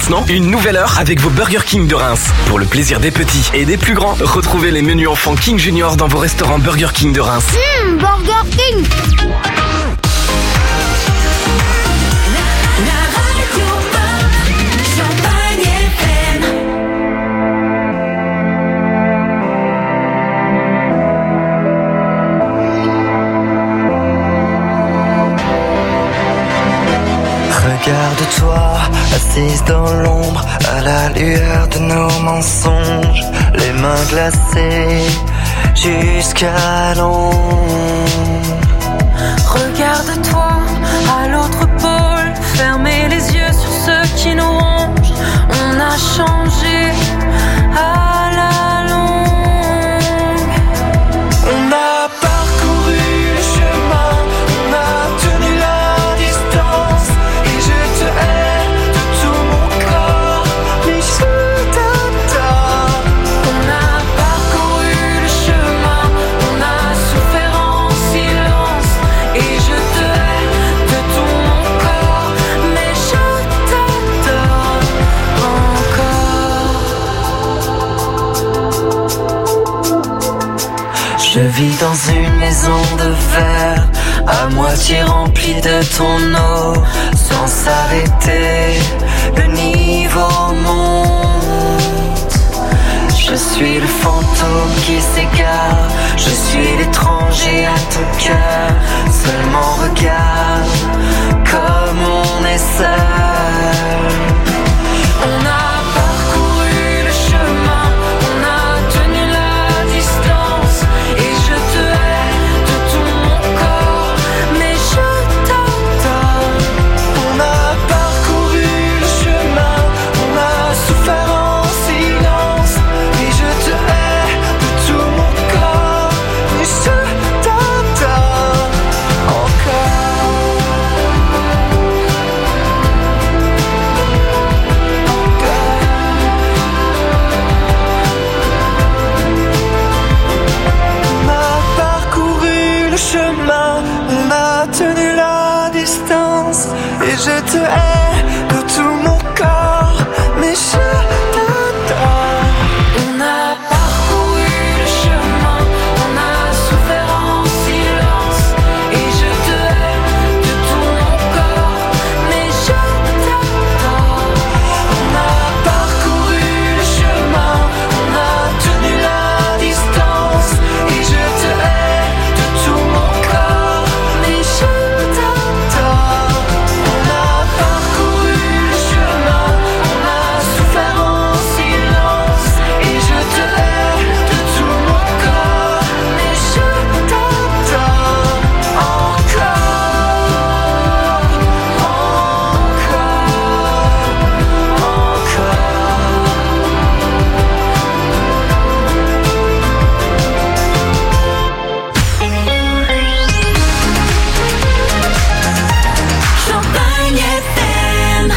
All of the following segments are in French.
maintenant, une nouvelle heure avec vos Burger King de Reims. Pour le plaisir des petits et des plus grands, retrouvez les menus enfants King Junior dans vos restaurants Burger King de Reims. Burger King. Regarde-toi, assise dans l'ombre, à la lueur de nos mensonges, les mains glacées jusqu'à l'ombre. Regarde-toi, à l'autre pôle, fermez les yeux sur ceux qui nous rongent. On a changé à la longue. On a parcouru le chemin, on a tenu la distance, et je te hais de tout mon corps, mais je t'adore. On a parcouru le chemin, on a souffert en silence, et je te hais de tout mon corps, mais je t'adore encore. Je vis dans une maison de verre, à moitié remplie de ton eau, sans s'arrêter, le niveau monte. Je suis le fantôme qui s'égare, je suis l'étranger à ton cœur. Seulement regarde comme on est seul. On a parcouru le chemin, on a tenu la distance, et je te hais de tout mon corps, mais je t'adore. On a parcouru le chemin, on a souffert en silence, et je te hais de tout mon corps, mais je t'adore encore. On a parcouru le chemin, on a tenu la distance, et je te hais de tout mon corps, mais je t'adore. On a parcouru le chemin, on a souffert en silence, et je te hais de tout mon corps, mais je t'adore. On a parcouru le chemin, on a tenu la distance, et je te hais de tout mon corps, mais je t'adore. On a parcouru le chemin, on a souffert en silence, et je te hais de tout mon corps, mais je t'adore encore, Champagne FM.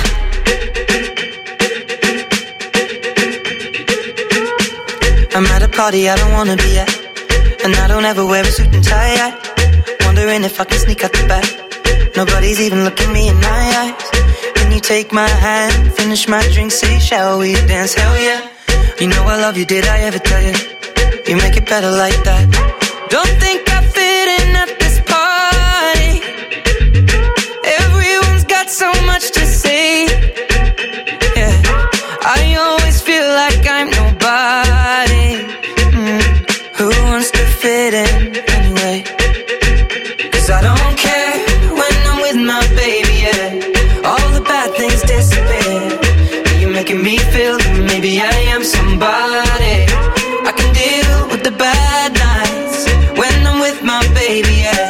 I'm at a party I don't wanna be at, and I don't ever wear a suit and tie yet. Wondering if I can sneak out the back. Nobody's even looking me in my eyes. Can you take my hand, finish my drink, say shall we dance? Hell yeah. You know I love you, did I ever tell you? You make it better like that. Don't think I fit in at this party. Everyone's got so much to say. Yeah, I always feel like I'm nobody. Who wants to fit in anyway? 'Cause I don't care when I'm with my baby, yeah. All the bad things disappear. You're making me feel that maybe I am somebody. I can deal with the bad nights when I'm with my baby, yeah.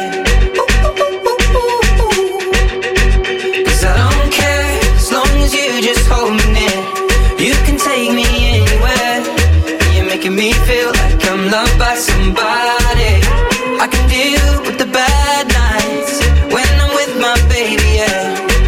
'Cause I don't care as long as you just hold me near. You can take me anywhere. You're making me feel like I'm loved by somebody. I can deal with the bad nights when I'm with my baby, yeah.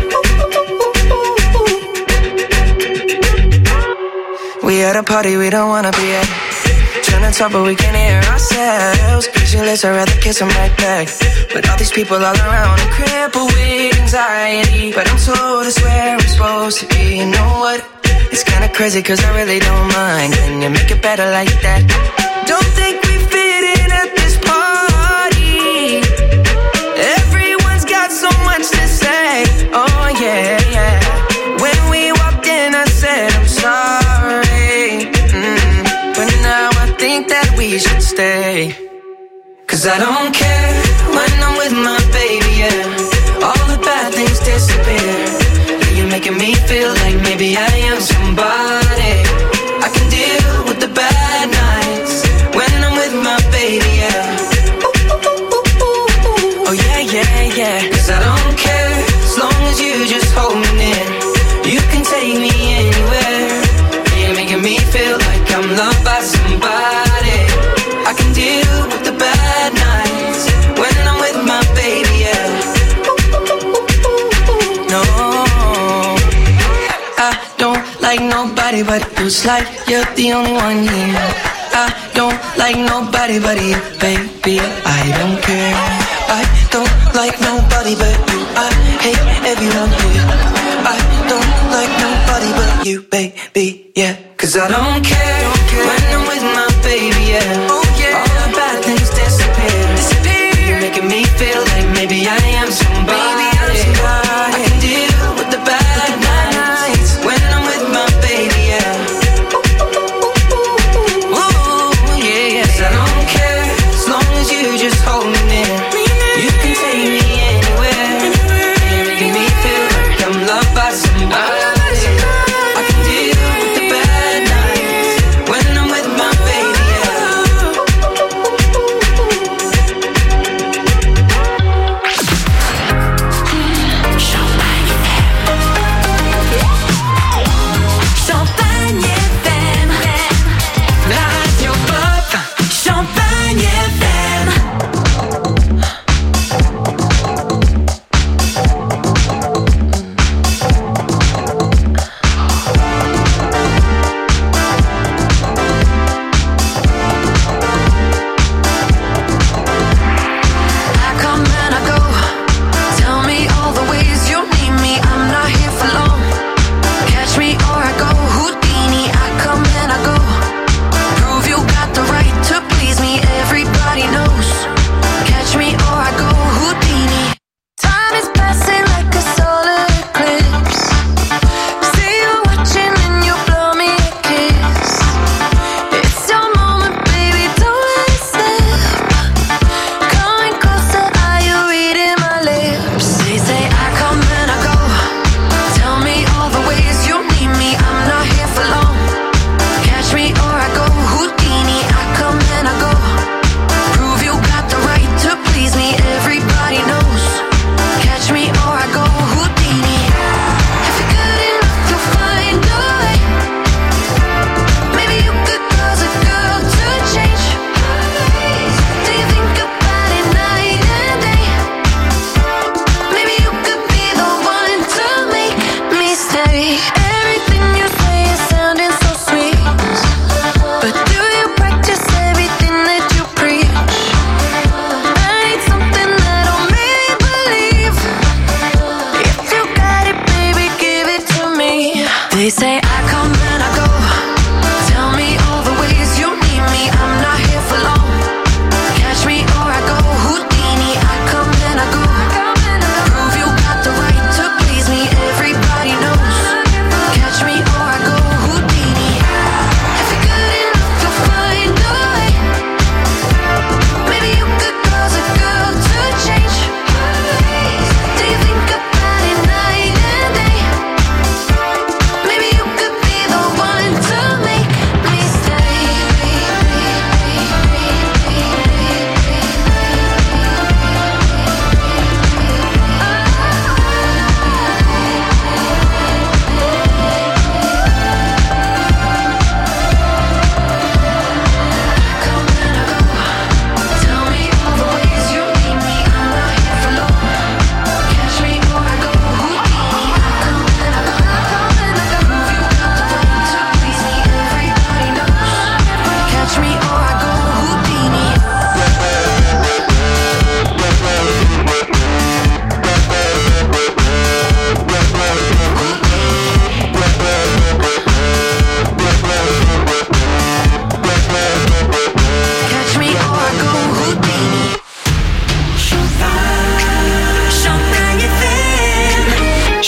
We at a party we don't wanna be at. Trying to talk but we can't hear ourselves. Pictureless, I'd rather kiss them right back. But all these people all around, I'm crippled with anxiety. But I'm told it's where I'm supposed to be. You know what? It's kinda crazy cause I really don't mind. Can you make it better like that? Don't think we fit in at this party. Everyone's got so much to say. Oh yeah, yeah. When we walked in I said I'm sorry. But now I think that we should stay. Cause I don't care when I'm with my baby, yeah. All the bad things disappear. Yeah, you're making me feel like maybe I am somebody. I can deal with the bad nights when I'm with my baby, yeah. Oh yeah, yeah, yeah. Cause I don't care as long as you just hold me near. You can take me anywhere. Yeah, you're making me feel like I'm loved by somebody. I can deal with the bad nights when I'm with my baby, yeah. No, I don't like nobody but you. It's like you're the only one here. I don't like nobody but you, baby. I don't care. I don't like nobody but you. I hate everyone here. I don't like nobody but you, baby, yeah. Cause I don't care when I'm with my baby, yeah. Oh yeah. All the bad things disappear. You're making me feel like maybe I am somebody. I can deal with the bad nights when I'm with my baby, yeah. Ooh, yeah, yeah. Cause I don't care as long as you just hold me near. You can take me anywhere. You're making me feel like I'm loved by somebody. I can deal with the bad nights when I'm with my baby, yeah.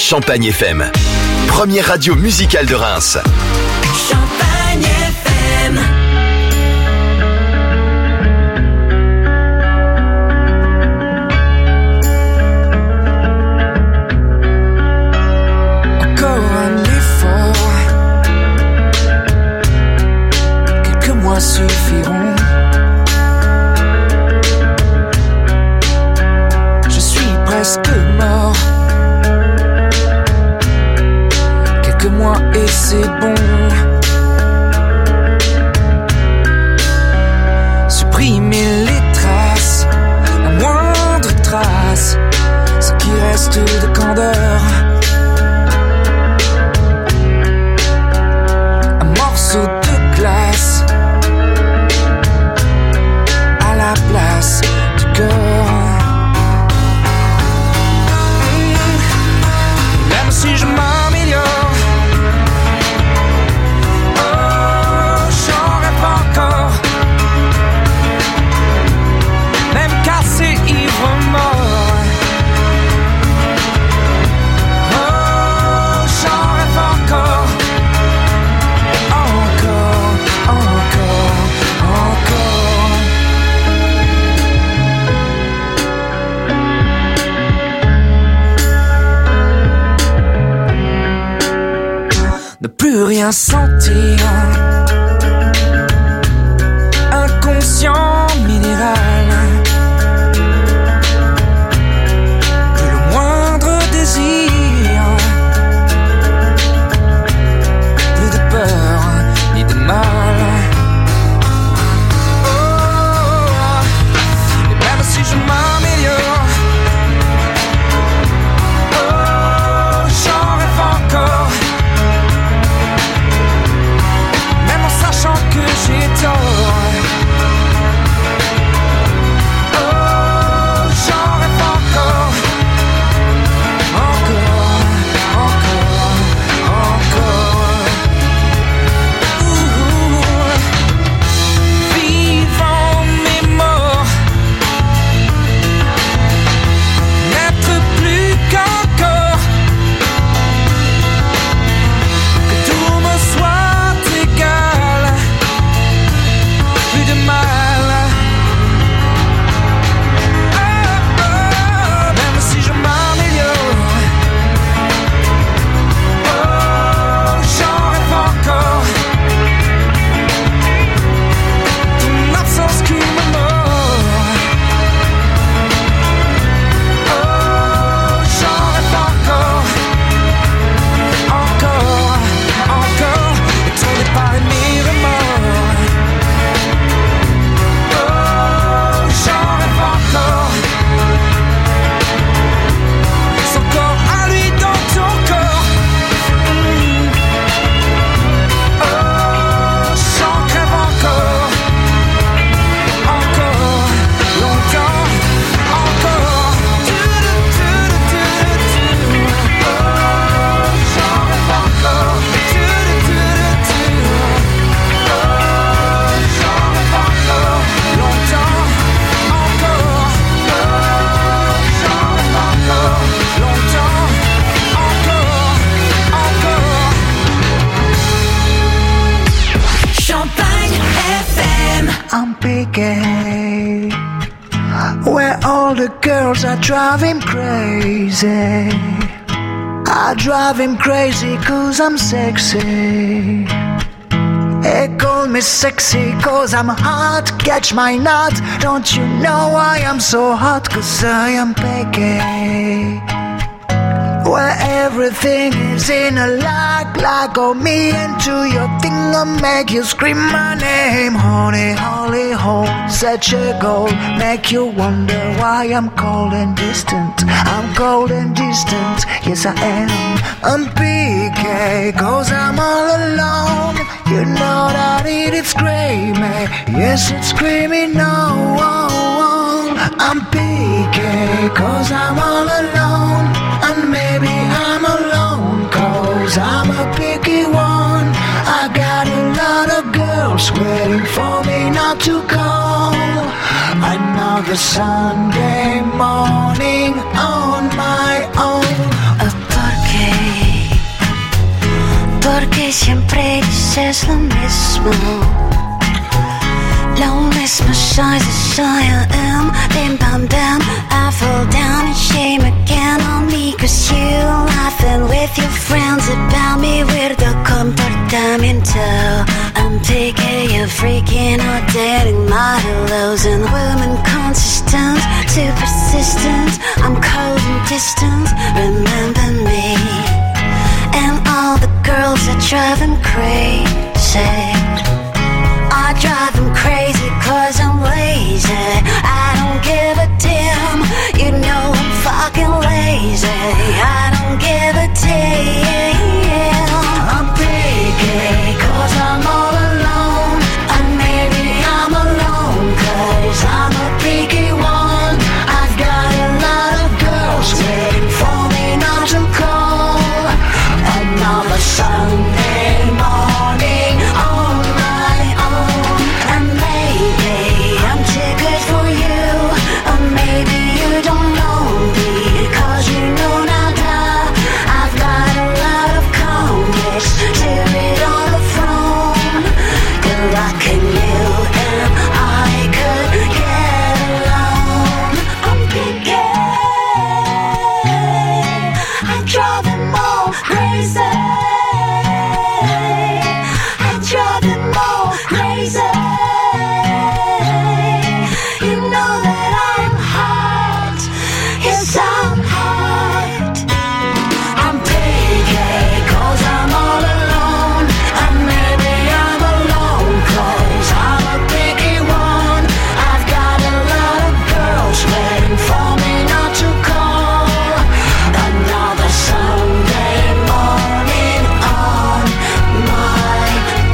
Champagne FM. Première radio musicale de Reims. Champagne FM. Encore un effort. Quelques mois suffiront. Je suis presque mort. Quelques mois et c'est bon. Supprimer les traces, la moindre trace, ce qui reste de candeur. Un morceau de glace à la place du cœur. Même si je m'améliore, plus rien sentir, inconscient minéral, plus le moindre désir, plus de peur ni de mal. Oh, et même si je m'améliore, oh, j'en rêve encore. Sachant que j'ai tort, oh, j'en rêve encore, encore, encore, encore. Vivant mais mort, n'être plus qu'un corps, que tout me soit égal. De mal, oh, oh, même si je m'améliore, oh, j'en rêve encore. Ton absence qui me mord, oh, j'en rêve encore, encore, encore. Et ton départ et mes remords. Son corps à lui dans ton corps. Oh, j'en crève encore. Encore, longtemps, encore. Oh, j'en rêve encore. Oh, j'en rêve encore. Longtemps. I'm picky, where all the girls are driving crazy. I drive him crazy 'cause I'm sexy. They call me sexy 'cause I'm hot, catch my nut. Don't you know I am so hot 'cause I am picky, where everything is in a like oh me into your thing, I'll make you scream my name. Honey, holy hole, such a goal, make you wonder why I'm cold and distant. I'm cold and distant, yes I am. I'm PK, 'cause I'm all alone. You know that it's screaming, yes it's screaming no. I'm PK, 'cause I'm all alone. And maybe I'm alone 'cause I'm a picky one. I got a lot of girls waiting for me not to call. Another Sunday morning on my own. ¿Por qué porque siempre dices lo mismo. Lonely size as I am. Bim bam bam, I fall down and shame again on me. Cause you laughing with your friends about me. Weirdo comportamiento. I'm picky, you're freaking out, dating my lows. And women consistent, too persistent. I'm cold and distant, remember me. And all the girls that drive him crazy. I drive him crazy cause I'm lazy. I don't give a damn. You know I'm fucking lazy. I don't give a damn. I'm picky cause I'm all alone. And maybe I'm alone cause I'm a picky one. I've got a lot of girls waiting for me not to call. Another Sunday morning on my own. And maybe I'm too good for you. Or maybe you don't know me cause you know nada. I've got a lot of comics to read on the phone. Good luck in you and I could get along. I'm picky. I drive them all crazy. I drive them all crazy. You know that I'm hot. Yes, I'm hot. I'm picky cause I'm all alone. And maybe I'm alone cause I'm a picky one. I've got a lot of girls waiting for me not to call. Another Sunday morning on my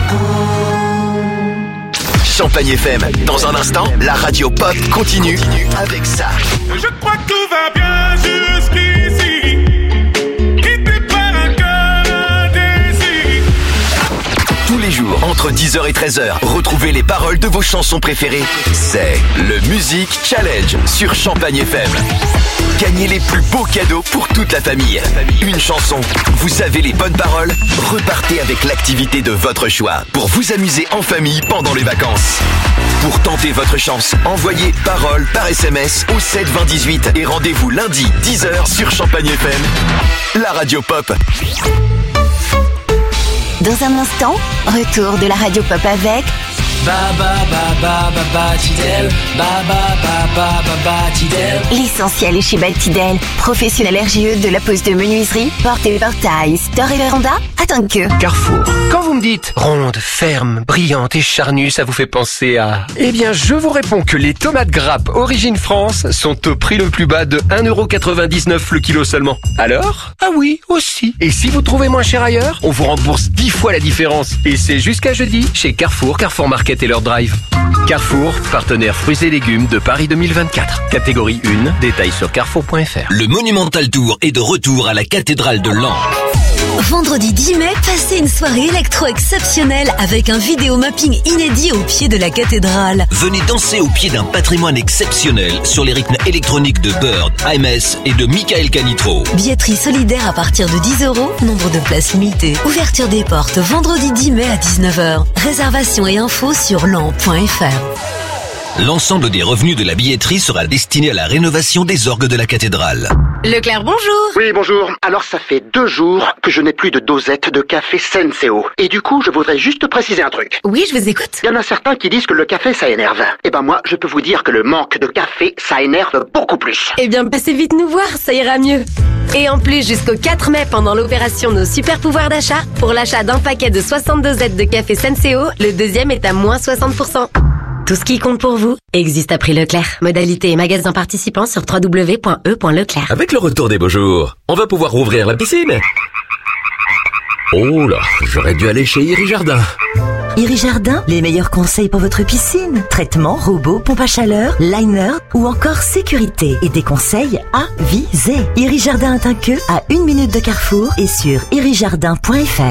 own. Champagne FM. Dans un instant, la radio pop continue avec ça. Je crois que tout va bien jusqu'ici. Quitté par un cœur indécis. Tous les jours, entre 10h et 13h, retrouvez les paroles de vos chansons préférées. C'est le Music Challenge sur Champagne FM. Gagnez les plus beaux cadeaux pour toute la famille. Une chanson, vous avez les bonnes paroles, repartez avec l'activité de votre choix pour vous amuser en famille pendant les vacances. Pour tenter votre chance, envoyez paroles par SMS au 7 20 18 et rendez-vous lundi 10h sur Champagne FM, la radio pop. Dans un instant, retour de la radio pop avec l'essentiel est chez Baltidel, professionnel RGE de la pose de menuiserie, porte et portail, store et véranda, attends que. Carrefour. Quand vous me dites ronde, ferme, brillante et charnue, ça vous fait penser à... Eh bien, je vous réponds que les tomates grappes Origine France sont au prix le plus bas de 1,99€ le kilo seulement. Alors ? Ah oui, aussi. Et si vous trouvez moins cher ailleurs, on vous rembourse 10 fois la différence. Et c'est jusqu'à jeudi chez Carrefour, Carrefour Market et leur drive. Carrefour, partenaire fruits et légumes de Paris 2024. Catégorie 1, détails sur carrefour.fr. Le Monumental Tour est de retour à la cathédrale de Laon. Vendredi 10 mai, passez une soirée électro exceptionnelle avec un vidéo mapping inédit au pied de la cathédrale. Venez danser au pied d'un patrimoine exceptionnel sur les rythmes électroniques de Bird, AMS et de Michael Canitro. Billetterie solidaire à partir de 10€, nombre de places limitées. Ouverture des portes vendredi 10 mai à 19h. Réservation et infos sur lan.fr. L'ensemble des revenus de la billetterie sera destiné à la rénovation des orgues de la cathédrale. Leclerc, bonjour. Oui, bonjour. Alors, ça fait 2 jours que je n'ai plus de dosette de café Senseo. Et du coup, je voudrais juste préciser un truc. Oui, je vous écoute. Il y en a certains qui disent que le café, ça énerve. Eh ben moi, je peux vous dire que le manque de café, ça énerve beaucoup plus. Eh bien, passez vite nous voir, ça ira mieux. Et en plus, jusqu'au 4 mai, pendant l'opération Nos Super Pouvoirs d'achat, pour l'achat d'un paquet de 60 dosettes de café Senseo, le deuxième est à moins 60%. Tout ce qui compte pour vous existe à prix Leclerc. Modalité et magasin participants sur www.e.leclerc. Avec le retour des beaux jours, on va pouvoir rouvrir la piscine. Oh là, j'aurais dû aller chez Iri Jardin. Iri Jardin, les meilleurs conseils pour votre piscine. Traitement, robot, pompe à chaleur, liner ou encore sécurité. Et des conseils avisés. Iri Jardin est un queue à 1 minute de Carrefour et sur irijardin.fr.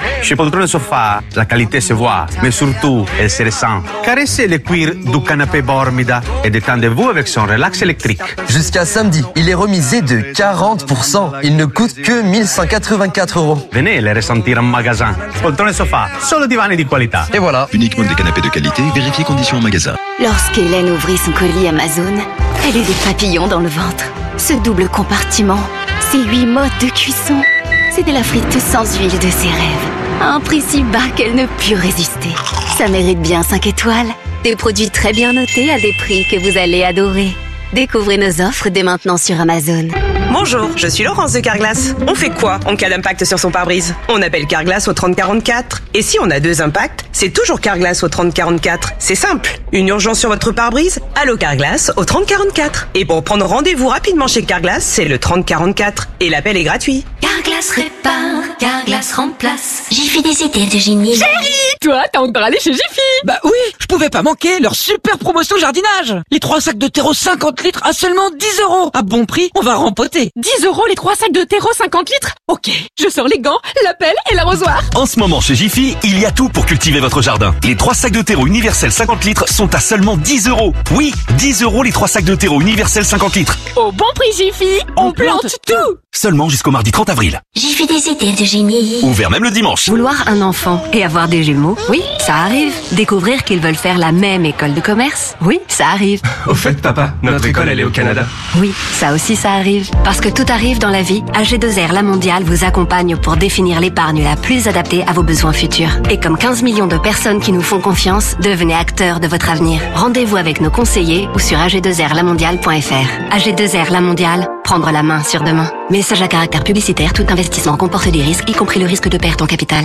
Chez Poltrone Sofa, la qualité se voit, mais surtout, elle se ressent. Caressez le cuir du canapé Bormida et détendez-vous avec son relax électrique. Jusqu'à samedi, il est remisé de 40%. Il ne coûte que 1184 €. Venez les ressentir en magasin. Poltrone Sofa, solo divani di qualità. Et voilà. Uniquement des canapés de qualité, vérifiez conditions en magasin. Lorsqu'Hélène ouvrit son colis Amazon, elle eut des papillons dans le ventre. Ce double compartiment, ces 8 modes de cuisson, c'était la friteuse sans huile de ses rêves. À un prix si bas qu'elle ne put résister. Ça mérite bien 5 étoiles. Des produits très bien notés à des prix que vous allez adorer. Découvrez nos offres dès maintenant sur Amazon. Bonjour, je suis Laurence de Carglass. On fait quoi en cas d'impact sur son pare-brise? On appelle Carglass au 3044. Et si on a 2 impacts, c'est toujours Carglass au 3044. C'est simple. Une urgence sur votre pare-brise? Allô Carglass au 3044. Et pour prendre rendez-vous rapidement chez Carglass, c'est le 3044. Et l'appel est gratuit. Carglass répare, Carglass remplace. Jiffy des idées de génie. Chérie, toi, t'as encore allé chez Jiffy? Bah oui, je pouvais pas manquer leur super promotion jardinage. Les 3 sacs de terreau 50 litres à seulement 10 €. À bon prix, on va rempoter. 10 € les 3 sacs de terreau 50 litres? Ok, je sors les gants, la pelle et l'arrosoir. En ce moment chez Jiffy, il y a tout pour cultiver votre jardin. Les 3 sacs de terreau universel 50 litres sont à seulement 10 €. Oui, 10 € les 3 sacs de terreau universel 50 litres. Au bon prix Jiffy, on plante tout. Seulement jusqu'au mardi 30 avril. Jiffy des idées de génie. Ouvert même le dimanche. Vouloir un enfant et avoir des jumeaux, oui, ça arrive. Découvrir qu'ils veulent faire la même école de commerce, oui, ça arrive. Au fait, papa, notre école, elle est au Canada. Oui, ça aussi, ça arrive. Parce que tout arrive dans la vie, AG2R La Mondiale vous accompagne pour définir l'épargne la plus adaptée à vos besoins futurs. Et comme 15 millions de personnes qui nous font confiance, devenez acteurs de votre avenir. Rendez-vous avec nos conseillers ou sur ag2rlamondiale.fr. AG2R La Mondiale, prendre la main sur demain. Message à caractère publicitaire, tout investissement comporte des risques, y compris le risque de perte en capital.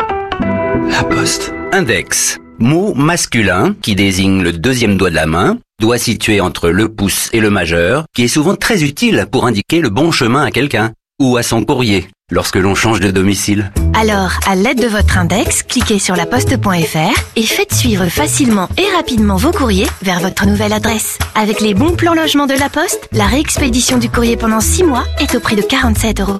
La Poste. Index. Mot masculin qui désigne le deuxième doigt de la main, doigt situé entre le pouce et le majeur, qui est souvent très utile pour indiquer le bon chemin à quelqu'un ou à son courrier lorsque l'on change de domicile. Alors, à l'aide de votre index, cliquez sur laposte.fr et faites suivre facilement et rapidement vos courriers vers votre nouvelle adresse. Avec les bons plans logement de La Poste, la réexpédition du courrier pendant 6 mois est au prix de 47 €.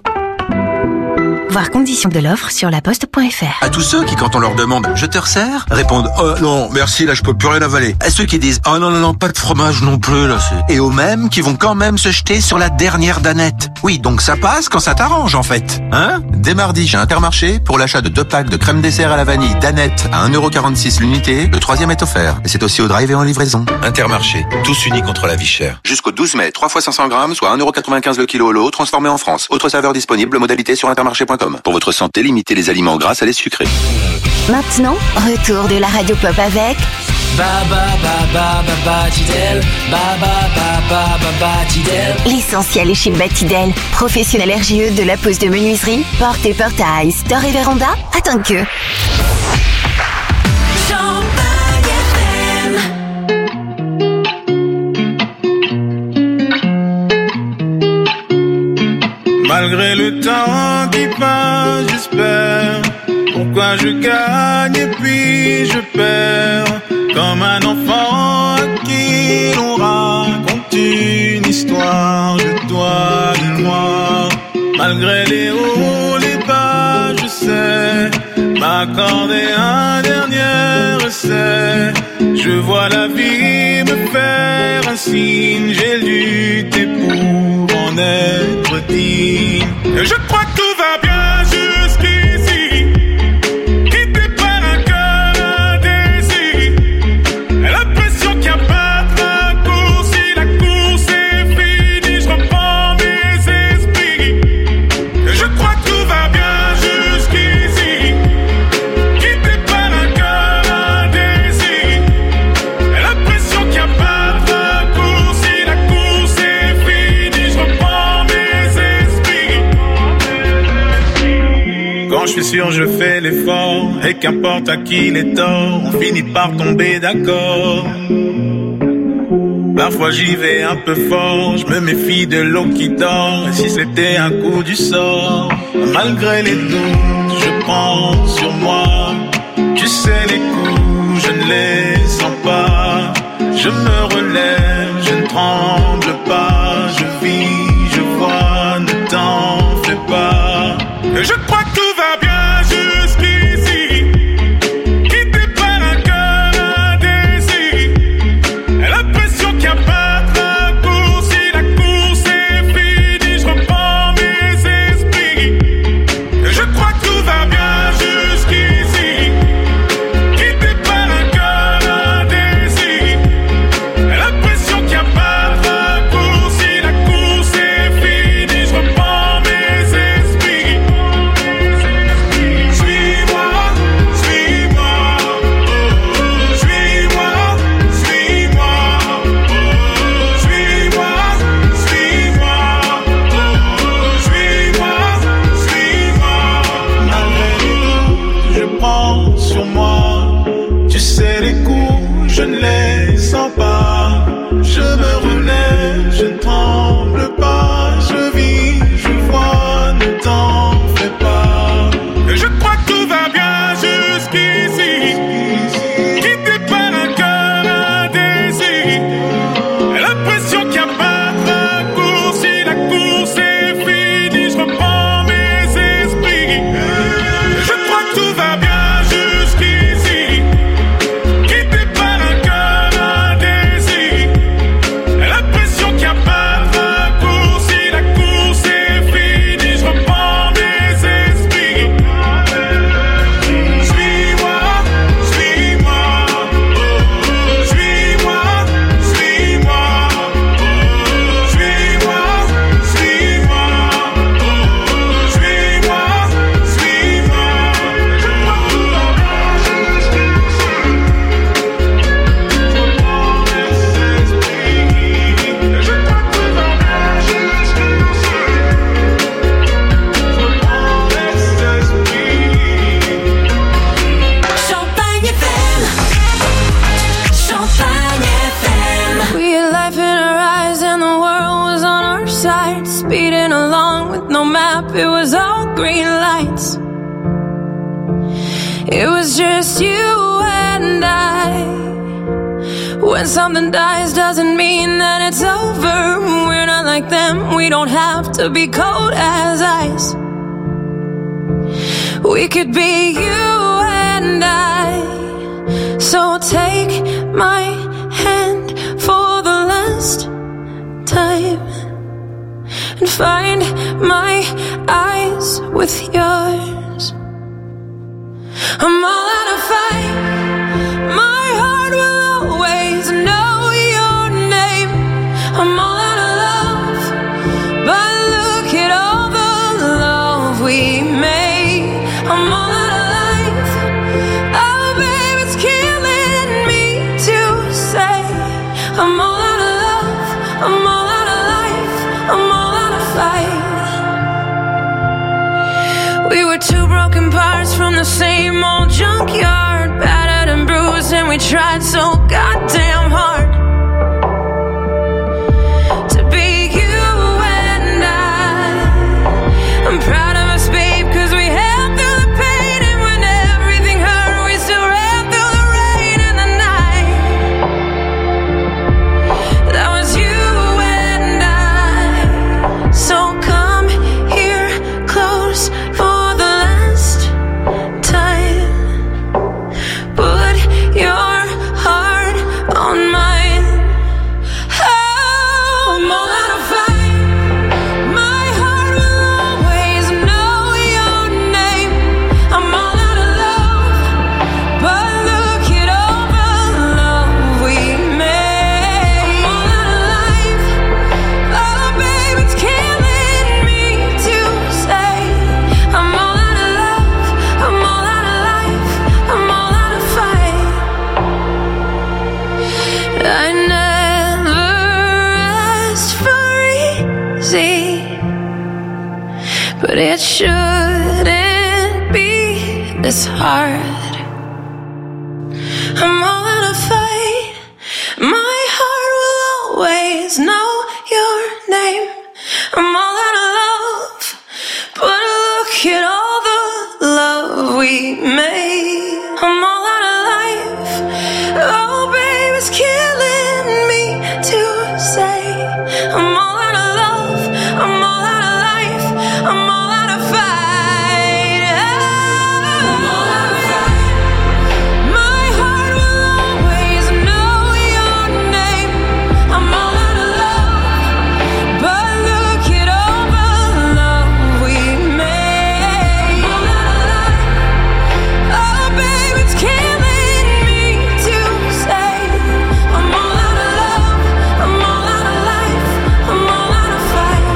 Voir conditions de l'offre sur laposte.fr. À tous ceux qui, quand on leur demande « je te resserre ?» répondent « oh non, merci, là je peux plus rien avaler ». À ceux qui disent « oh non, pas de fromage non plus là c'est... » Et aux mêmes qui vont quand même se jeter sur la dernière danette. Oui, donc ça passe quand ça t'arrange en fait. Hein ? Dès mardi, chez Intermarché, pour l'achat de 2 packs de crème dessert à la vanille danette à 1,46 € l'unité, le 3e est offert. Et c'est aussi au drive et en livraison. Intermarché, tous unis contre la vie chère. Jusqu'au 12 mai, 3 fois 500 grammes, soit 1,95 € le kilo au lot, transformé en France. Autre saveur disponible, modalité sur intermarché.com. Pour votre santé, limitez les aliments gras à les sucrés. Maintenant, retour de la radio pop avec l'essentiel est chez Batidel, professionnel RGE de la pose de menuiserie, porte et portail, store et véranda, attends que. Malgré le temps qui passe, j'espère. Pourquoi je gagne et puis je perds. Comme un enfant à qui l'on raconte une histoire. Je dois le voir. Malgré les hauts, les bas, je sais m'accorder un dernier essai. Je vois la vie me faire un signe. J'ai lutté pour en être digne. Je crois que tout va bien jusqu'ici. Quitté par un cœur indécis. L'impression qu'il n'y a pas de raccourci. La course est finie. Je reprends mes esprits. Je crois que tout va bien jusqu'ici. Quitté par un cœur indécis. L'impression qu'il n'y a pas de raccourci. La course est finie. Je reprends mes esprits. Quand je suis sûr, je fais l'effort. Et qu'importe à qui les torts, on finit par tomber d'accord. Parfois j'y vais un peu fort, je me méfie de l'eau qui dort. Et si c'était un coup du sort, malgré les doutes, je prends sur moi. Tu sais les coups, je ne les sens pas. Je me relève, je ne tremble pas. Je vis, je vois, ne t'en fais pas. Je crois que tout va bien jusqu'ici. je ne les sens pas. Je me relève, je ne tremble pas. Je vis, je vois, ne t'en fais pas. Je crois que tout va bien jusqu'ici. Quitté par un cœur indécis. L'impression qu'il n'y a pas de raccourci. La course est finie, je reprends mes esprits. Je crois que tout va bien. It was all green lights. It was just you and I. When something dies doesn't mean that it's over. We're not like them, we don't have to be cold as ice. We could be you and I. So take my hand for the last time and find my eyes with yours. I'm all out of fight. My heart will always know your name. I'm all out of love, but look at all the love we made. I'm all out of life. Oh, babe, it's killing me to say. I'm all out of love. I'm all out of life. I'm all out of fight. We were two broken parts from the same old junkyard, battered and bruised, and we tried so goddamn hard to be you and I. I'm proud of us, babe, 'cause we held through the pain, and when everything hurt, we still ran through the rain and the night. That was you and I. So come here close for the last time. Put your heart on mine. Oh, I'm all out of fight. My heart will always know your name. I'm all out of love, but look at all the love we made. I'm all out of life. Oh, babe, it's killing me to say. I'm all out of love. I'm all out of life. I'm all out of fight. I never asked for easy, but it shouldn't be this hard. I'm all out of fight. My heart will always know your name. I'm all out of love, but look at all the love we made. I'm all out of life. Oh, babe, it's killing me to say. I'm all out of love. I'm all out of life. I'm all out of fight. I'm all out of fight. My heart will always know your name. I'm all out of love, but look at all the love we made. I'm all out of life. Oh, babe, it's killing me to say. I'm all out of love. I'm all out of life. I'm all out of fight.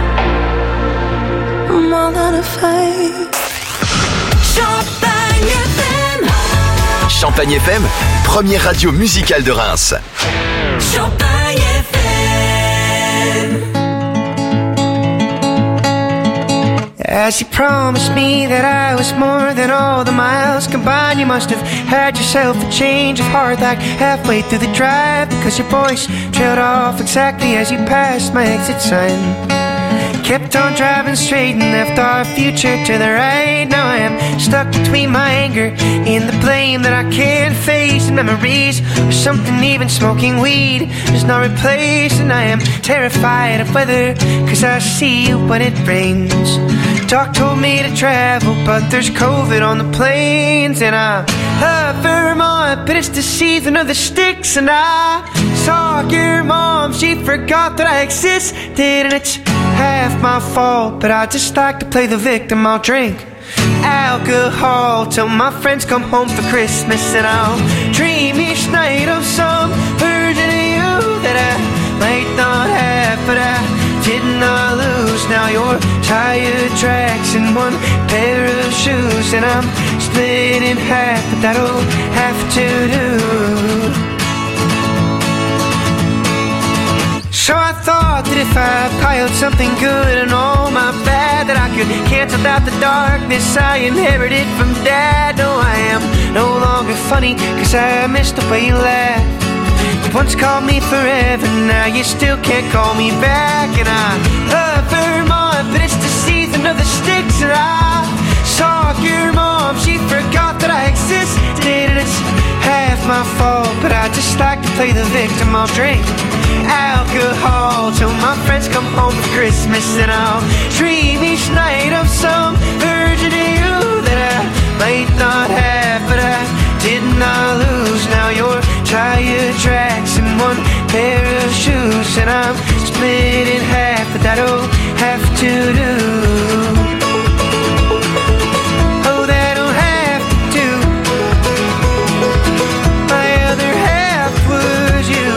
I'm all out of fight. Champagne FM. Champagne FM, première radio musicale de Reims. Champagne FM. As you promised me that I was more than all the miles combined, you must have had yourself a change of heart like halfway through the drive, because your voice trailed off exactly as you passed my exit sign. Kept on driving straight and left our future to the right. Now I am stuck between my anger and the blame that I can't face, and memories or something even smoking weed does not replace. And I am terrified of weather, cause I see you when it rains. Doc told me to travel, but there's COVID on the planes. And I love Vermont, but it's the season of the sticks. And I saw your mom, she forgot that I existed, and it's half my fault, but I just like to play the victim. I'll drink alcohol till my friends come home for Christmas, and I'll dream each night of some version of you that I might not have, but I did not lose. Now your tire tracks in one pair of shoes, and I'm split in half, but that'll have to do. So I thought that if I piled something good and all my bad, that I could cancel out the darkness I inherited from Dad. No, I am no longer funny, cause I missed the way you laughed. You once called me forever, now you still can't call me back. And I love Vermont, but it's the season of the sticks. And I saw your mom, she forgot that I existed, and it's half my fault, but I just like to play the victim. I'll drink alcohol till my friends come home for Christmas, and I'll dream each night of some version of you that I might not have, but I did not lose. Now your tire tracks in one pair of shoes, and I'm split in half, but that'll have to do. Oh, that'll have to do. My other half was you.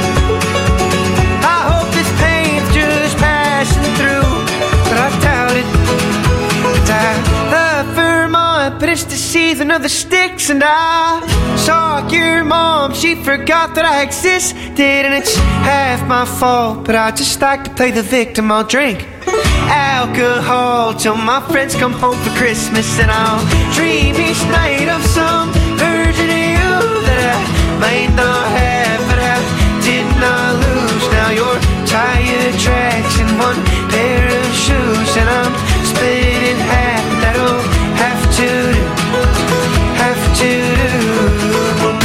But it's the season of the sticks, and I saw your mom, she forgot that I existed, and it's half my fault, but I just like to play the victim. I'll drink alcohol till my friends come home for Christmas, and I'll dream each night of some version of you that I might not have, but I did not lose. Now your tire tracks in one pair of shoes, and I'm split in half, and that'll have to do, have to do.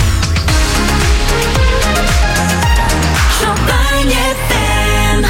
Champagne FM.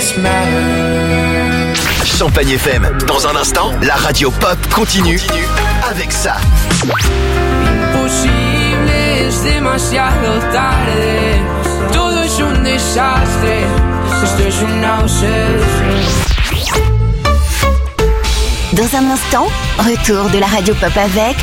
this matter. Champagne FM. Dans un instant, la radio pop continue avec ça. Imposible, es demasiado tarde. Todo es un desastre. Esto es una obsesión. Dans un instant, retour de la radio pop avec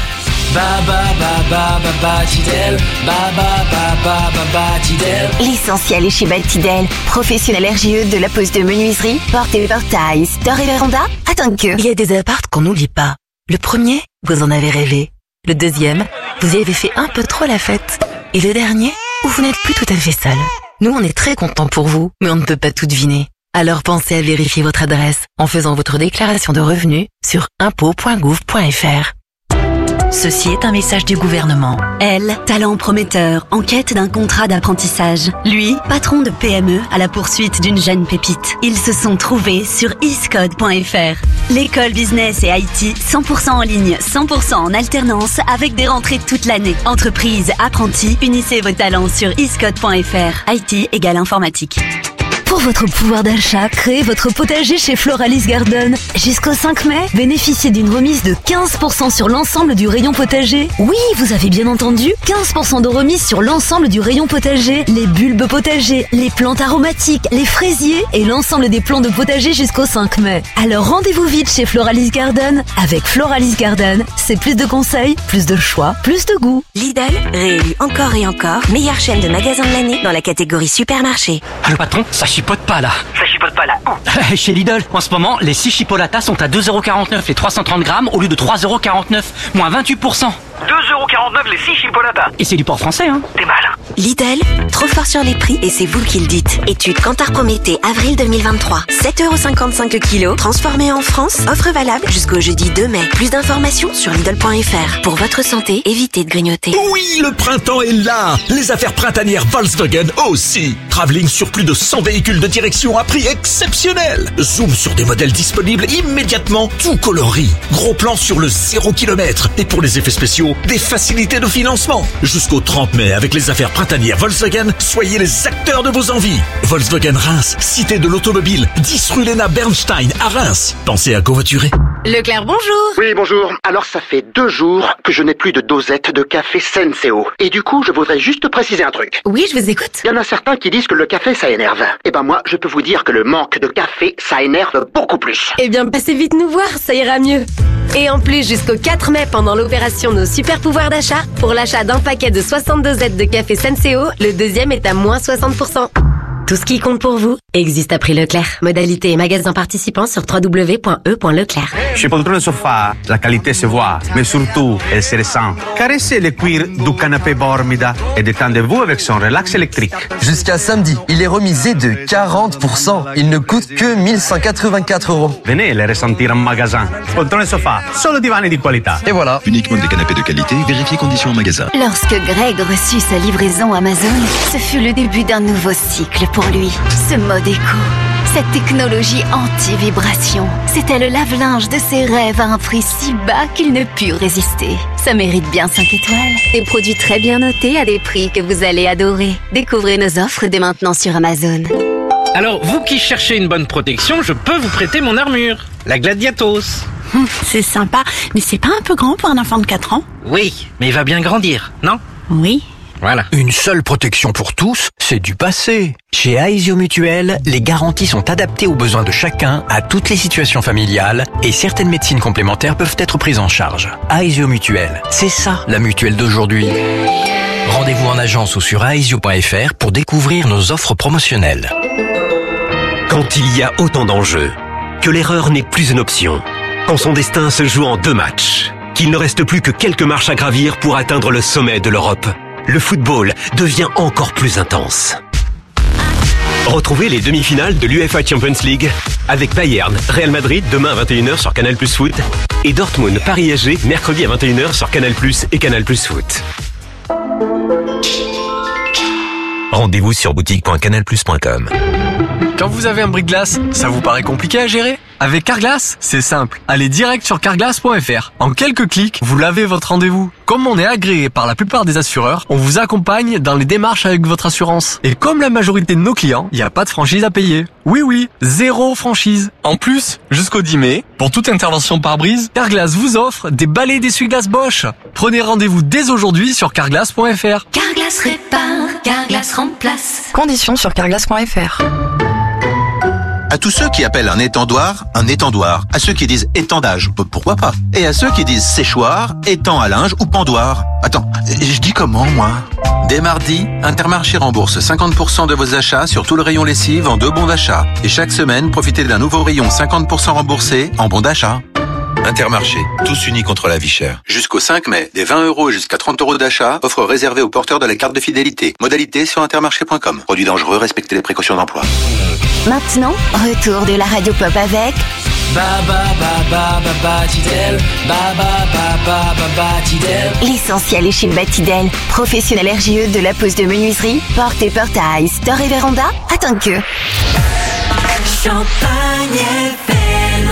l'essentiel est chez Baltidel, professionnel RGE de la pose de menuiserie, porte et portail, store et véranda. Attends que... Il y a des apparts qu'on n'oublie pas. Le premier, vous en avez rêvé. Le deuxième, vous y avez fait un peu trop la fête. Et le dernier, où vous n'êtes plus tout à fait seul. Nous, on est très contents pour vous, mais on ne peut pas tout deviner. Alors pensez à vérifier votre adresse en faisant votre déclaration de revenus sur impôts.gouv.fr. Ceci est un message du gouvernement. Elle, talent prometteur, en quête d'un contrat d'apprentissage. Lui, patron de PME à la poursuite d'une jeune pépite. Ils se sont trouvés sur iscode.fr. L'école business et IT 100% en ligne, 100% en alternance avec des rentrées toute l'année. Entreprise, apprentis, unissez vos talents sur iscode.fr. IT égale informatique. Pour votre pouvoir d'achat, créez votre potager chez Floralis Garden. Jusqu'au 5 mai, bénéficiez d'une remise de 15% sur l'ensemble du rayon potager. Oui, vous avez bien entendu, 15% de remise sur l'ensemble du rayon potager. Les bulbes potagers, les plantes aromatiques, les fraisiers et l'ensemble des plants de potager jusqu'au 5 mai. Alors rendez-vous vite chez Floralis Garden. Avec Floralis Garden, c'est plus de conseils, plus de choix, plus de goût. Lidl, réélu encore et encore, meilleure chaîne de magasins de l'année dans la catégorie supermarché. Le patron, ça chipote pas là. Ça chipote pas là. Chez Lidl, en ce moment, les 6 chipolatas sont à 2,49€ les 330 grammes au lieu de 3,49€, moins 28%. 2,49€ les 6 chipolatas. Et c'est du port français, hein. T'es mal. Lidl, trop fort sur les prix et c'est vous qui le dites. Étude Kantar Prométhée, avril 2023. 7,55€ kg, transformé en France. Offre valable jusqu'au jeudi 2 mai. Plus d'informations sur Lidl.fr. Pour votre santé, évitez de grignoter. Oui, le printemps est là. Les affaires printanières Volkswagen aussi. Travelling sur plus de 100 véhicules de direction à prix exceptionnel. Zoom sur des modèles disponibles immédiatement, tout coloris. Gros plan sur le 0 km. Et pour les effets spéciaux, des facilités de financement. Jusqu'au 30 mai, avec les affaires printanières Volkswagen, soyez les acteurs de vos envies. Volkswagen Reims, cité de l'automobile, 10 rue Léna Bernstein à Reims. Pensez à covoiturer. Leclerc, bonjour. Oui, bonjour. Alors ça fait 2 jours que je n'ai plus de dosette de café Senseo. Et du coup, je voudrais juste préciser un truc. Oui, je vous écoute. Il y en a certains qui disent que le café, ça énerve. Eh ben moi, je peux vous dire que le manque de café, ça énerve beaucoup plus. Eh bien, passez vite nous voir, ça ira mieux. Et en plus, jusqu'au 4 mai, pendant l'opération Nos Super Pouvoirs d'achat, pour l'achat d'un paquet de 62 Z de café Senseo, le deuxième est à moins 60%. Tout ce qui compte pour vous existe à prix Leclerc. Modalité et magasins participants sur www.e.leclerc. Chez Poltrone Sofa, la qualité se voit, mais surtout, elle se ressent. Caressez le cuir du canapé Bormida et détendez-vous avec son relax électrique. Jusqu'à samedi, il est remisé de 40%. Il ne coûte que 1184€. Venez les ressentir en magasin. Poltrone Sofa, solo divani di qualità. Et voilà. Uniquement des canapés de qualité, vérifiez conditions en magasin. Lorsque Greg reçut sa livraison Amazon, ce fut le début d'un nouveau cycle pour lui. Ce mode éco, cette technologie anti-vibration, c'était le lave-linge de ses rêves à un prix si bas qu'il ne put résister. Ça mérite bien 5 étoiles. Des produits très bien notés à des prix que vous allez adorer. Découvrez nos offres dès maintenant sur Amazon. Alors, vous qui cherchez une bonne protection, je peux vous prêter mon armure, la Gladiatos. C'est sympa, mais c'est pas un peu grand pour un enfant de 4 ans? Oui, mais il va bien grandir, non? Oui. Voilà. Une seule protection pour tous, c'est du passé. Chez Aesio Mutuel, les garanties sont adaptées aux besoins de chacun, à toutes les situations familiales, et certaines médecines complémentaires peuvent être prises en charge. Aesio Mutuel, c'est ça la mutuelle d'aujourd'hui. Rendez-vous en agence ou sur aesio.fr pour découvrir nos offres promotionnelles. Quand il y a autant d'enjeux, que l'erreur n'est plus une option, quand son destin se joue en 2 matchs, qu'il ne reste plus que quelques marches à gravir pour atteindre le sommet de l'Europe, le football devient encore plus intense. Retrouvez les demi-finales de l'UEFA Champions League avec Bayern, Real Madrid demain à 21h sur Canal+ Foot et Dortmund Paris SG mercredi à 21h sur Canal+ et Canal+ Foot. Rendez-vous sur boutique.canalplus.com. Quand vous avez un bris de glace, ça vous paraît compliqué à gérer ? Avec Carglass, c'est simple. Allez direct sur carglass.fr. En quelques clics, vous lavez votre rendez-vous. Comme on est agréé par la plupart des assureurs, on vous accompagne dans les démarches avec votre assurance. Et comme la majorité de nos clients, il n'y a pas de franchise à payer. Oui, 0 franchise. En plus, jusqu'au 10 mai, pour toute intervention pare-brise, Carglass vous offre des balais d'essuie-glace Bosch. Prenez rendez-vous dès aujourd'hui sur carglass.fr. Carglass répare, Carglass remplace. Conditions sur carglass.fr. À tous ceux qui appellent un étendoir. À ceux qui disent étendage, pourquoi pas. Et à ceux qui disent séchoir, étang à linge ou pendoir. Attends, je dis comment, moi? Dès mardi, Intermarché rembourse 50% de vos achats sur tout le rayon lessive en 2 bons d'achat. Et chaque semaine, profitez d'un nouveau rayon 50% remboursé en bons d'achat. Intermarché, tous unis contre la vie chère. Jusqu'au 5 mai, des 20 € et jusqu'à 30 € d'achat, offre réservée aux porteurs de la carte de fidélité. Modalité sur intermarché.com. Produit dangereux, respectez les précautions d'emploi. Maintenant, retour de la radio pop avec l'essentiel est chez Batidel, professionnel RGE de la pose de menuiserie, porte et portail, store et véranda, à que. Champagne FM.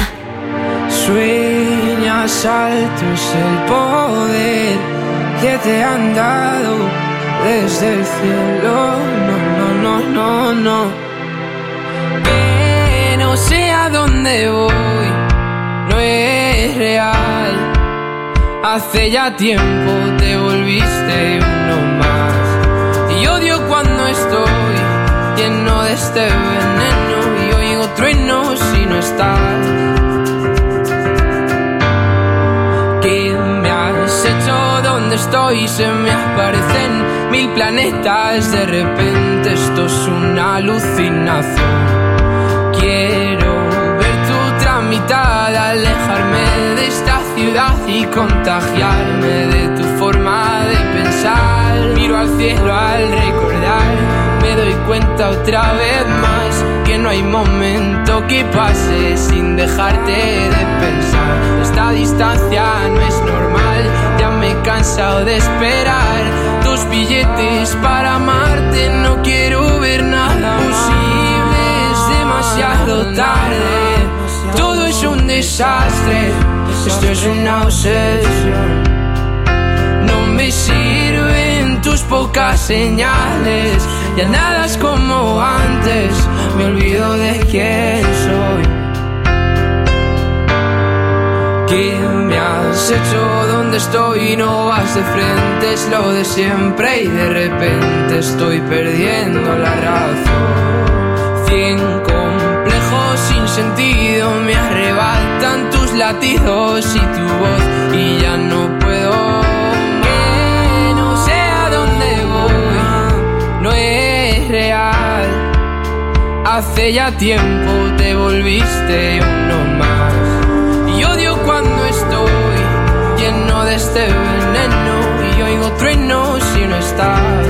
Sueñas alto es el poder que te han dado desde el cielo. No. Que no sé a dónde voy, no es real. Hace ya tiempo te volviste uno más. Y odio cuando estoy lleno de este veneno y oigo truenos si no estás. ¿Qué me has hecho? ¿Dónde estoy? Se me aparecen 1000 planetas. De repente esto es una alucinación. Quiero ver tu tramitada, alejarme de esta ciudad y contagiarme de tu forma de pensar. Miro al cielo al recordar, me doy cuenta otra vez más que no hay momento que pase sin dejarte de pensar. Esta distancia no es normal, ya me he cansado de esperar tus billetes para amarte. No quiero ver nada posible, es demasiado tarde. Todo es un desastre, esto es una obsesión. No me sirven tus pocas señales, ya nada es como antes, me olvido de quién soy. ¿Qué me has hecho? ¿Dónde estoy? No vas de frente, es lo de siempre y de repente estoy perdiendo la razón. 100 complejos sin sentido me arrebatan tus latidos y tu voz y ya no puedo. Que no sé a dónde voy, no es real. Hace ya tiempo te volviste uno más. Y odio cuando estoy lleno de este veneno y oigo truenos si no estás.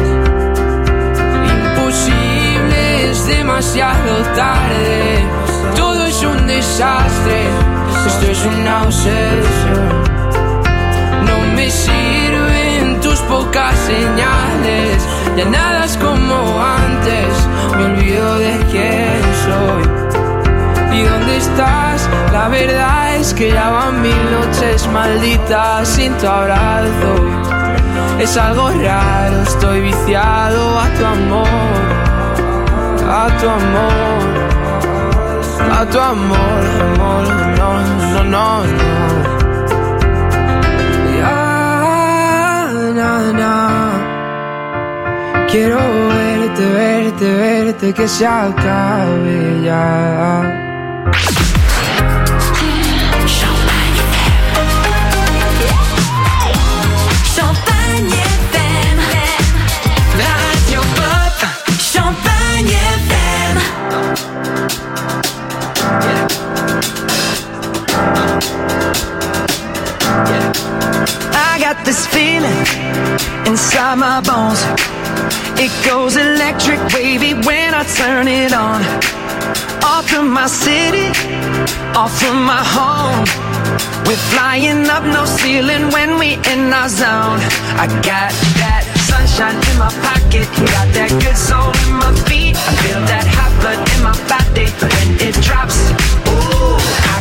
Imposible, es demasiado tarde. Todo es un desastre, esto es una obsesión. No me sirven tus pocas señales, ya nada es como antes, me olvido de quién soy. ¿Y dónde estás? La verdad es que ya van 1000 noches malditas sin tu abrazo. Es algo raro, estoy viciado a tu amor, a tu amor, a tu amor, amor, no. Ya, na. Quiero verte, que se acabe ya. This feeling inside my bones, it goes electric wavy when I turn it on. Off from my city, off from my home, we're flying up no ceiling when we in our zone. I got that sunshine in my pocket, got that good soul in my feet. I feel that hot blood in my body when it drops. Ooh, I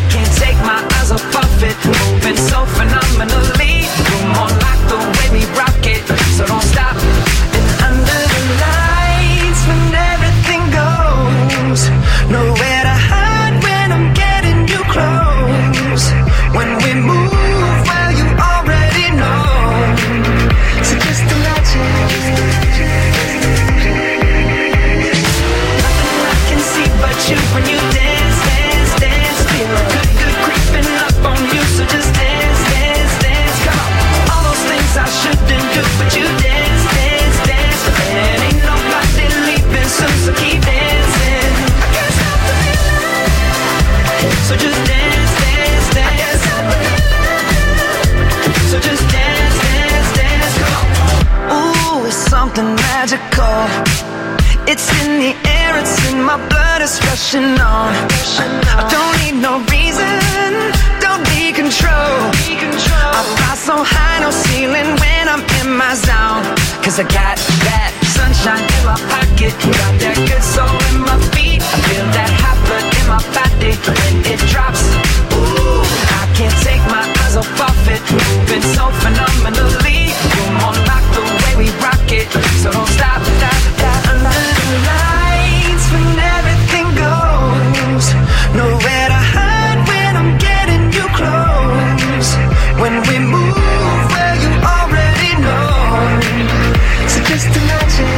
in the air, it's in my blood, it's rushing on. I don't need no reason, don't need control. I fly so high, no ceiling when I'm in my zone. Cause I got that sunshine in my pocket, got that good soul in my feet. I feel that hot blood in my body when it drops. Ooh, I can't take my eyes off of it, moving so phenomenally. You're more like the way we rock it, so don't stop, stop, stop. Under the lights when everything goes, nowhere to hide when I'm getting you close. When we move, well you already know, so just imagine.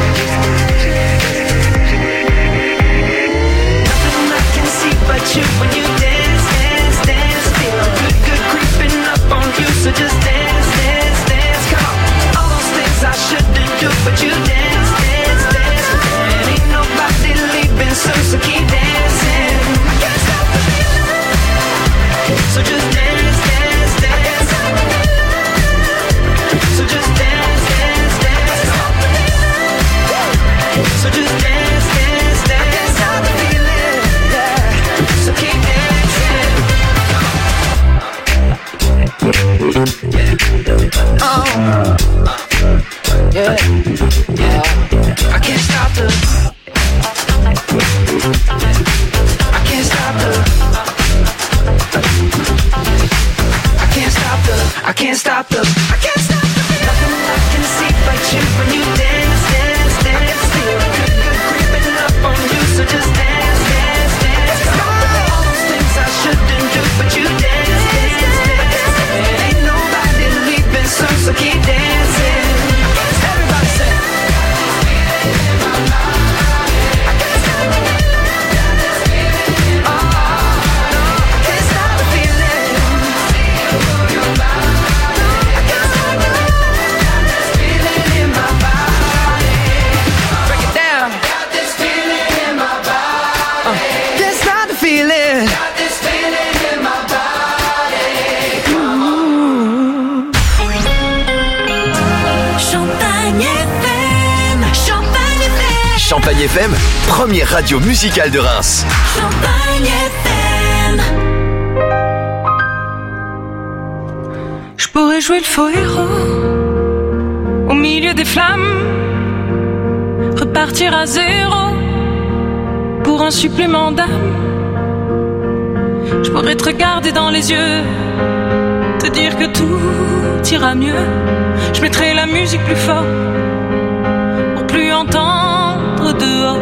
Nothing I can see but you when you dance, dance, dance. Feel a good, good creeping up on you, so just dance, dance, dance. Come on, all those things I shouldn't do, but you dance, dance, dance. And ain't nobody leaving soon, so keep dancing. I can't stop the feeling, so just dance, dance, dance. So just dance, dance, dance. So just dance, dance, dance. I can't stop the feeling, yeah. So keep dancing. Oh, yeah, yeah. I can't stop the. I can't stop the. I can't stop the. I can't stop the. I can't stop the. Nothing I can see but you when you dance, dance, dance. Feel good, good creeping up on you, so just dance, dance, dance. All those things I shouldn't do, but you dance, dance, dance. And ain't nobody leaving soon, so keep dancing. Everybody say. I can't stop the feeling. Oh, no, I can't stop the feeling. Champagne FM, première radio musicale de Reims. Champagne FM. Je pourrais jouer le faux héros au milieu des flammes, repartir à zéro pour un supplément d'âme. Je pourrais te regarder dans les yeux, te dire que tout ira mieux. Je mettrai la musique plus fort pour plus entendre dehors.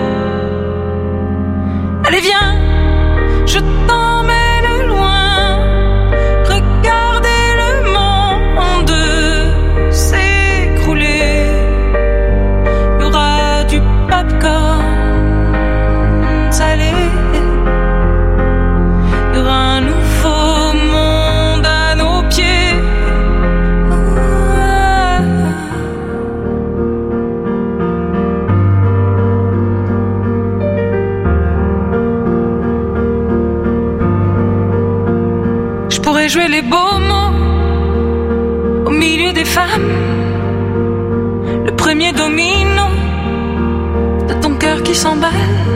Allez viens, je t'emmène loin, regarder le monde s'écrouler. Il y aura du popcorn salé, il y aura un nouveau monde à nos pieds. Je pourrais jouer les beaux mots au milieu des femmes, le premier domino de ton cœur qui s'emballe.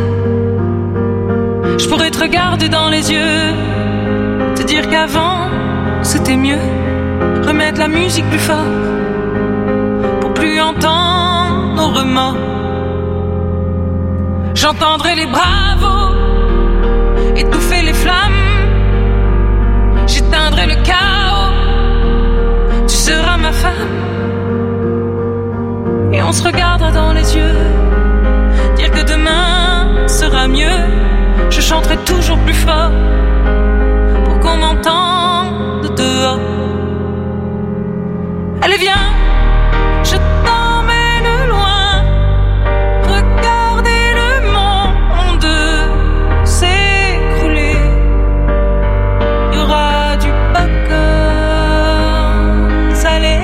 Je pourrais te regarder dans les yeux, te dire qu'avant c'était mieux, remettre la musique plus fort pour plus entendre nos remords. J'entendrai les bravos étouffer les flammes, j'éteindrai le chaos, tu seras ma femme. Et on se regardera dans les yeux, dire que demain sera mieux. Je chanterai toujours plus fort pour qu'on m'entende dehors. Allez viens, je t'emmène loin, regarder le monde s'écrouler. Il y aura du popcorn salé,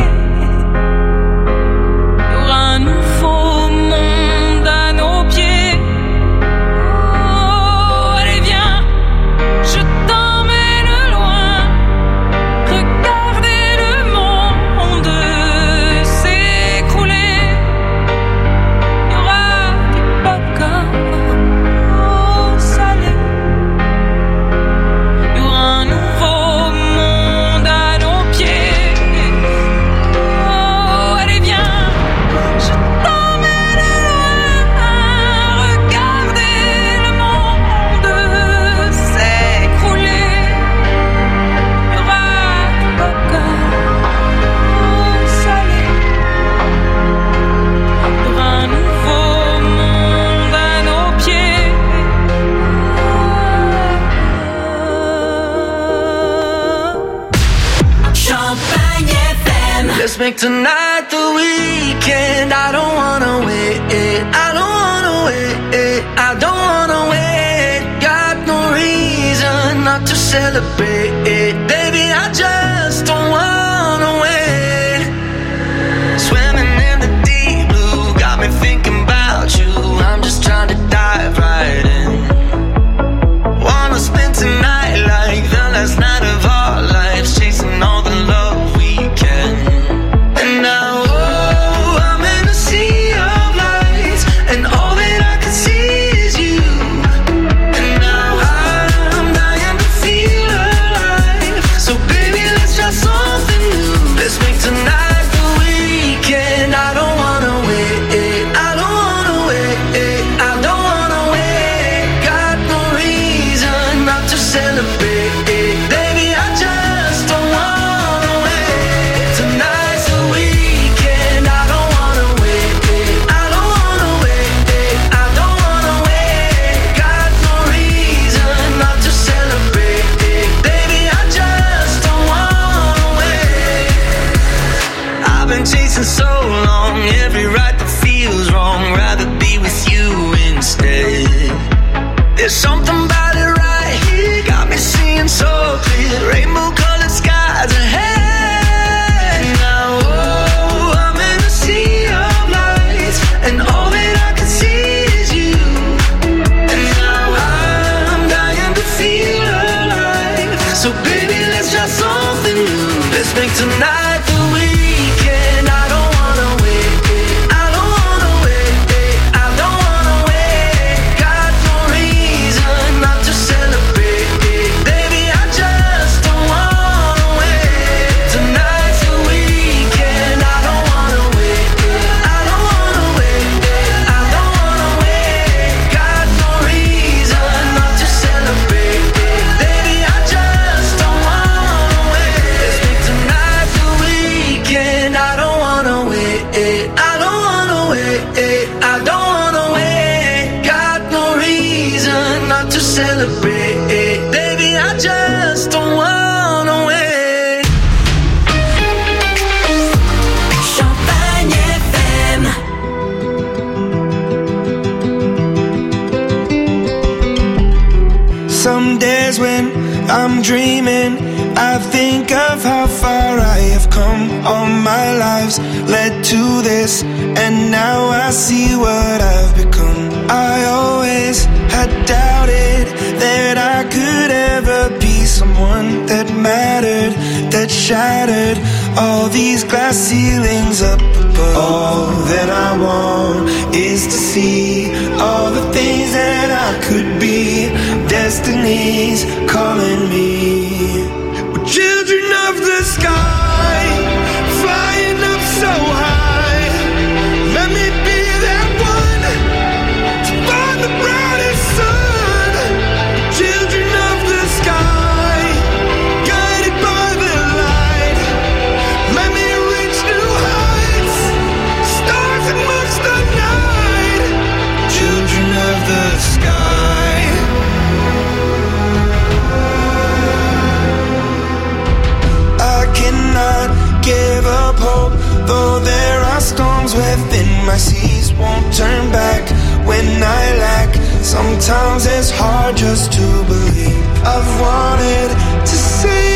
il y aura un nouveau monde à nos pieds. Oh, allez viens, je make tonight the weekend. I don't wanna wait, I don't wanna wait, I don't wanna wait. Got no reason not to celebrate, baby, I just don't wanna wait. Swimming in the deep blue, got me thinking about you. I'm just trying to dive right in. Wanna spend tonight like the last night of our lives, chasing all the love we can. And now, oh, I'm in a sea of lights, and all that I can see is you. And now I'm dying to feel alive. So baby, let's try something new. Let's make tonight the weekend. I don't wanna wait, I don't wanna wait, I don't wanna wait. Got no reason not to celebrate, baby, I just don't wanna wait. Tonight's the weekend. I don't wanna wait, I don't wanna wait, I don't wanna wait. Got no reason not to celebrate, baby, I just don't wanna wait. I've been chasing so long, every right that feels wrong, rather be with you instead. There's something about it right here, got me seeing so clear, rainbow colored skies ahead. Now, oh, I'm in a sea of lights, and all that I can see is you. And now I'm dying to feel alive. So baby, let's try something new. Let's make tonight the weekend. I don't wanna wait, I don't wanna wait, I don't wanna wait. Got no reason not to celebrate, baby, I just don't wanna wait. Tonight's the weekend. I don't wanna wait, I don't wanna wait, I don't wanna wait. Got no reason not to celebrate, baby, I just don't wanna wait. Let's make tonight the weekend. I don't wanna wait, I don't wanna wait, I don't wanna wait. Got no reason not to celebrate, baby, I just don't wanna wait. Champagne FM. Some days when I'm dreaming, I think of how far I have come. All my lives led to this, and now I see what I've become. I always had doubted that I could ever be someone that mattered, that shattered all these glass ceilings up above. All that I want is to see all the things that I could be. Destiny's calling me. We're children of the sky, flying up so high. Let me be that one to find the brightest sun. Children of the sky, guided by the light. Let me reach new heights, stars amongst the night. Children of the sky. I cannot give up hope, though there are storms within my seas. Won't turn back when I lack. Sometimes it's hard just to believe. I've wanted to say